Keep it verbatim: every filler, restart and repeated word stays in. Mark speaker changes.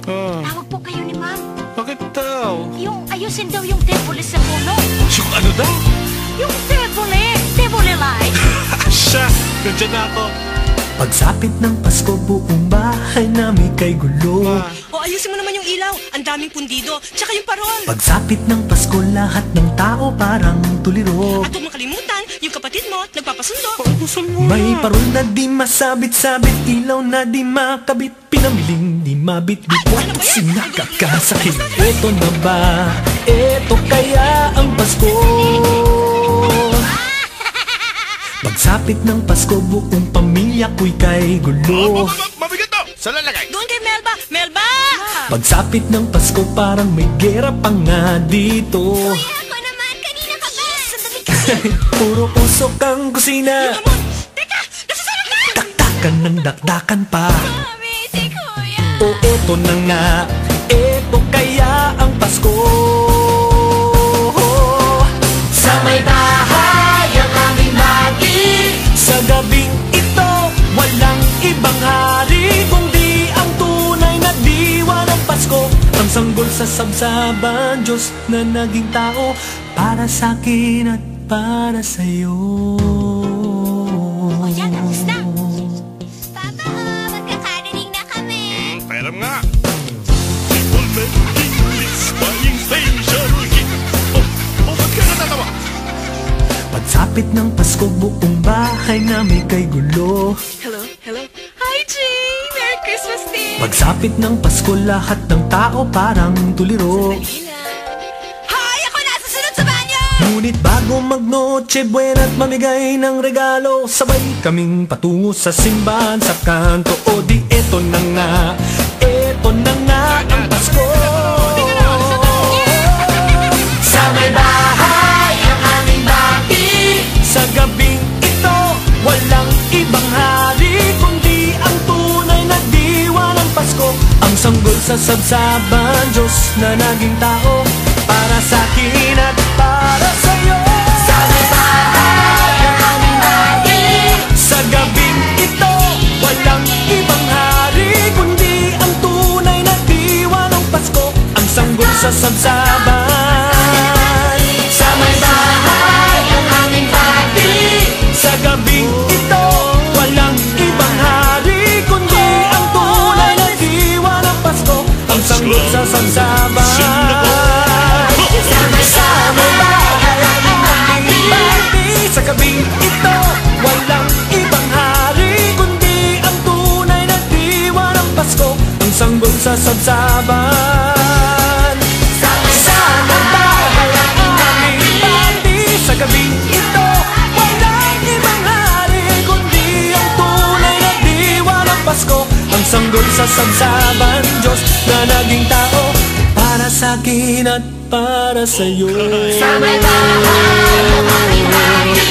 Speaker 1: Ah,
Speaker 2: Tawag po kayo ni ma'am.
Speaker 1: bakit daw?
Speaker 2: Yung ayusin daw yung tebole sa puno.
Speaker 1: Yung ano daw?
Speaker 2: Yung tebole, tebole light.
Speaker 1: Siya, nandiyan na ako.
Speaker 3: Pagsapit ng Pasko, buong bahay namin kay gulo.
Speaker 1: Ah,
Speaker 4: O ayusin mo naman yung ilaw, ang daming pundido, tsaka yung parol.
Speaker 3: Pagsapit ng Pasko, lahat ng tao parang tuliro.
Speaker 4: At huwag makalimutan, yung kapatid mo, nagpapasundo.
Speaker 1: paubusan mo
Speaker 3: May
Speaker 1: na.
Speaker 3: parol na di masabit-sabit, ilaw na di makabit, pinamiling di mabit-bit,
Speaker 4: Ano ba yan?
Speaker 3: sinakakasakit. Eto na ba? Eto kaya ang Pasko? Pagsapit ng Pasko, buong pamilya ko'y kay gulo.
Speaker 1: Mabigat to! Saan lalagay?
Speaker 4: Doon kay Melba, Melba!
Speaker 3: Pagsapit ng Pasko, parang may gera pa nga dito.
Speaker 2: Ako naman, kanina ka ba? Sandali ka.
Speaker 3: Puro usok ang kusina,
Speaker 4: Amon, teka, nasasarap na!
Speaker 3: dakdakan ng dakdakan pa.
Speaker 2: Mami, si Kuya.
Speaker 3: O eto na nga, eto kaya ang Pasko. Sa may bahay ang aming lagi, sa gabing ito walang ibang hari, kundi ang tunay na diwa ng Pasko. Ang sanggol sa sabsaban, Diyos na naging tao, para sa'kin at para sa'yo.
Speaker 2: O yan, tapos na. Papa, magkakarinig na kami.
Speaker 1: Pairam nga. Simple man, English, buying station. Oh, oh, ba't ka natatawa?
Speaker 3: Pagsapit ng Pasko, buong bahay namin kay gulo.
Speaker 4: Hello, hello. Hi, G! Merry Christmas Day!
Speaker 3: Pagsapit ng Pasko, lahat ng tao parang tuliro.
Speaker 4: Hi! Ako nasusunod sa banyo!
Speaker 3: Ngunit bago mag-Noche Buena at mamigay ng regalo, sabay kaming patungo sa simbahan sa kanto. O di eto na nga, eto na nga ang Pasko. Sa may bahay ang aming bahay, sa gabing ito walang ibang hari, kundi ang tunay na diwa ng Pasko. Ang sanggol sa sabsaban, Diyos na naging tao, para sa'kin at para sa'yo. Sa may bahay ang aming bahay, sa gabing ito walang ibang hari, kundi ang tunay na diwa ng Pasko. Ang sanggol sa sabsaban, sa may bahay ang aming bahay, sa gabing ito walang ibang hari, kundi ang tunay na diwa ng Pasko. Ang sanggol sa sabsaban, sa may bahay ang aming bahay, sa gabing ito walang ibang hari, kundi ang tunay na diwa ng Pasko. Ang sanggol sa sabsaban, sa may bahay ang aming bahay, sa gabing ito walang ibang hari, kundi ang tunay na diwa ng Pasko. Ang sanggol sa sabsaban, Diyos na naging tao, para sa'kin at para sa'yo. Sa may bahay ang aming bahay,